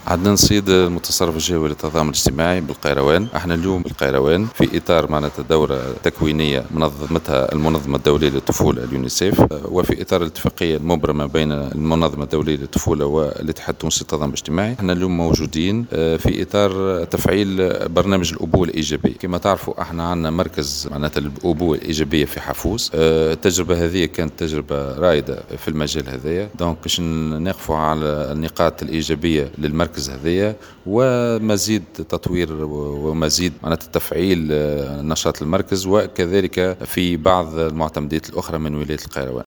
عدنان السيد المتصرف الجهوي للتضامن الاجتماعي بالقيروان. احنا اليوم بالقيروان في اطار معناتها دوره تكوينيه منظمتها المنظمه الدوليه للطفوله اليونيسيف، وفي اطار الاتفاقيه المبرمه بين المنظمه الدوليه للطفوله والاتحاد التونسي للتضامن الاجتماعي. احنا اليوم موجودين في اطار تفعيل برنامج الابوه الايجابيه. كما تعرفوا احنا عندنا مركز معناتها الابوه الايجابيه في حافوس. التجربه هذه كانت تجربه رائده في المجال هذايا، دونك باش نقفوا على النقاط الايجابيه للمركز هذايا ومزيد تطوير ومزيد معناتها تفعيل نشاط المركز، وكذلك في بعض المعتمدات الأخرى من ولاية القيروان.